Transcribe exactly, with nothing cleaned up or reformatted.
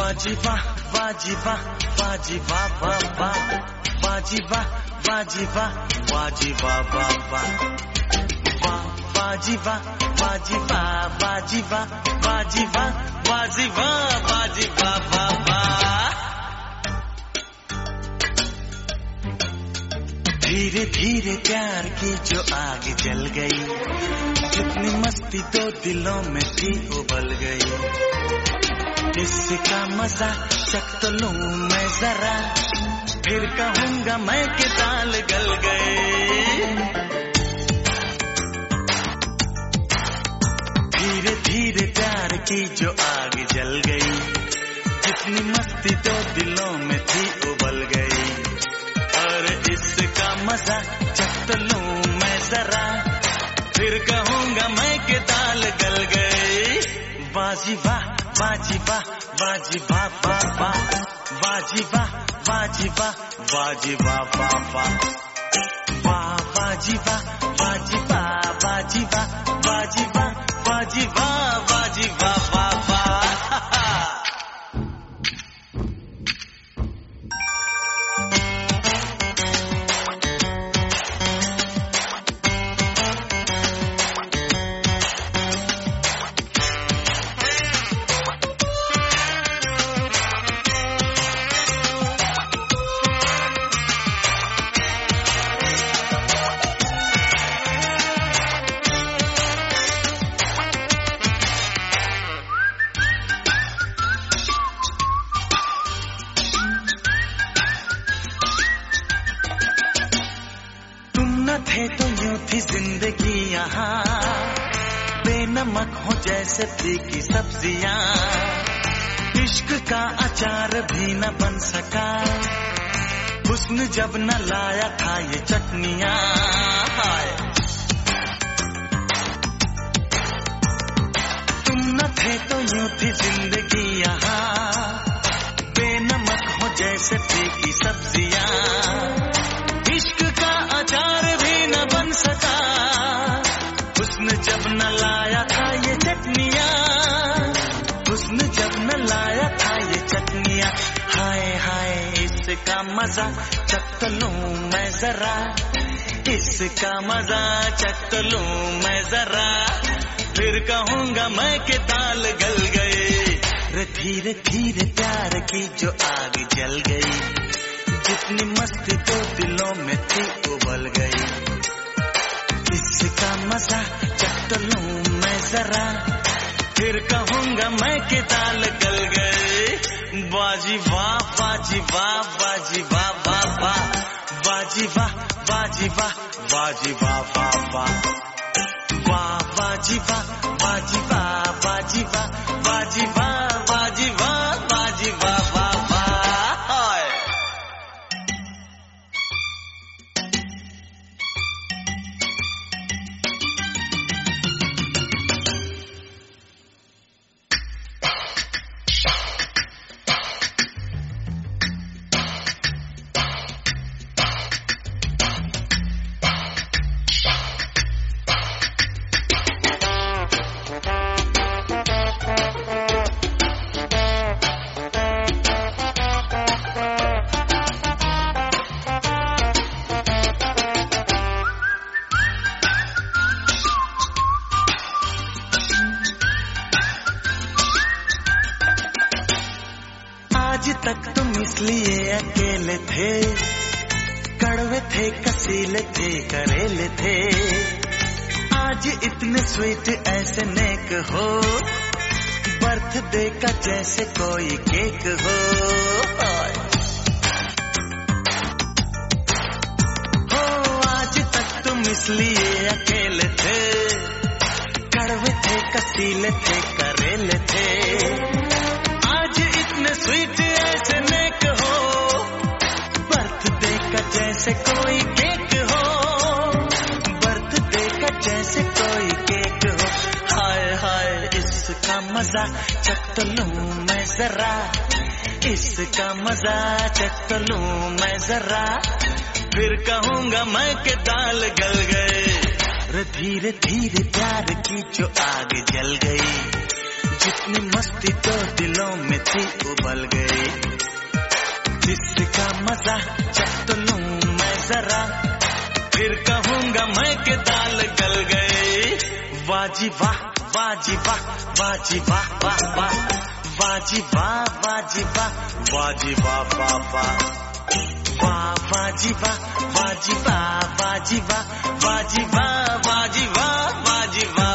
बाजी वाह बाजी वाह बाजी वाह वाह वाह बाजी वाह बाजी वाह बाजी वाह वाह वाह बाजी वाह बाजी वाह बाजी वाह बाजी वाह बाजी वाह बाजी वाह वाह वाह। धीरे धीरे प्यार की जो आग जल गई, जितनी मस्ती दो दिलों में थी उबल गई। इसका मजा चख तो लूं मैं जरा, फिर कहूंगा मैं कि दाल गल गए। धीरे धीरे प्यार की जो आग जल गई, जितनी मस्ती दो दिलों में थी उबल गई। और इसका मजा चख तो लूं मैं जरा, फिर कहूंगा मैं कि दाल गल गई। बाजी वाह बाजी वाह बाजी वाह वाह वाह बाजी वाह बाजी वाह बाजी वाह वाह वाह वाह बाजी वाह बाजी वाह बाजी वाह बाजी वाह बाजी वाह बाजी वाह वाह वाह। थे तो यूं थी जिंदगी यहाँ, बेनमक हो जैसे फीकी सब्जियाँ। इश्क का अचार भी न बन सका, हुस्न जब न लाया था ये चटनियाँ। तुम न थे तो यूं थी जिंदगी यहाँ, बेनमक हो जैसे फीकी सब्जियाँ। इश्क का अचार भी न बन सका, हुस्न जब न लाया था ये चटनियाँ। हुस्न जब न लाया था ये चटनियाँ। हाय हाय इसका मजा चख तो लूं मैं जरा, इसका मजा चख तो लूं मैं जरा, फिर कहूंगा मैं कि दाल गल गए। रे धीरे धीरे प्यार की जो आग जल गई, जितनी मस्ती तो दिलों में थी उबल गई। इसका मजा चख तो लूं मैं जरा, फिर कहूंगा मैं कि दाल गल गए। बाजी वाह बाजी वाह बाजी वाह वाह वाह बाजी वाह बाजी वाह बाजी वाह वाह वाह वाह बाजी वाह बाजी वाह बाजी वाह बाजी वाह बाजी वाह बाजी वाह वाह वाह। आज तक तुम इसलिए अकेले थे, कड़वे थे कसीले थे करेले थे। आज इतने स्वीट ऐसे नेक हो, बर्थडे का जैसे कोई केक हो। हो आज तक तुम इसलिए अकेले थे, कड़वे थे कसीले थे करेले थे। आज इतने स्वीट ऐसे नेक हो, बर्थडे का जैसे कोई केक हो, बर्थडे का जैसे कोई केक हो। हाय हाय इसका मजा चख तो लूं मैं जरा, इसका मजा चख तो लूं मैं जरा, फिर कहूंगा मैं कि दाल गल गए। रे धीरे धीरे प्यार की जो आग जल गई, कितनी मस्ती तो दिलों में थी उबल गई, जिसका मजा चख तो लूं मैं जरा, फिर कहूंगा मैं के दाल गल गए। वाजी वाह वाजी वाह वाजी वाह वाह वाह, वाजी वाह वाजी वाह वाजी वाह वाह वाह, वाह वाजी वाह वाजी वाह वाजी वाह वाजी वाह वाजी वाह वाजी वाह।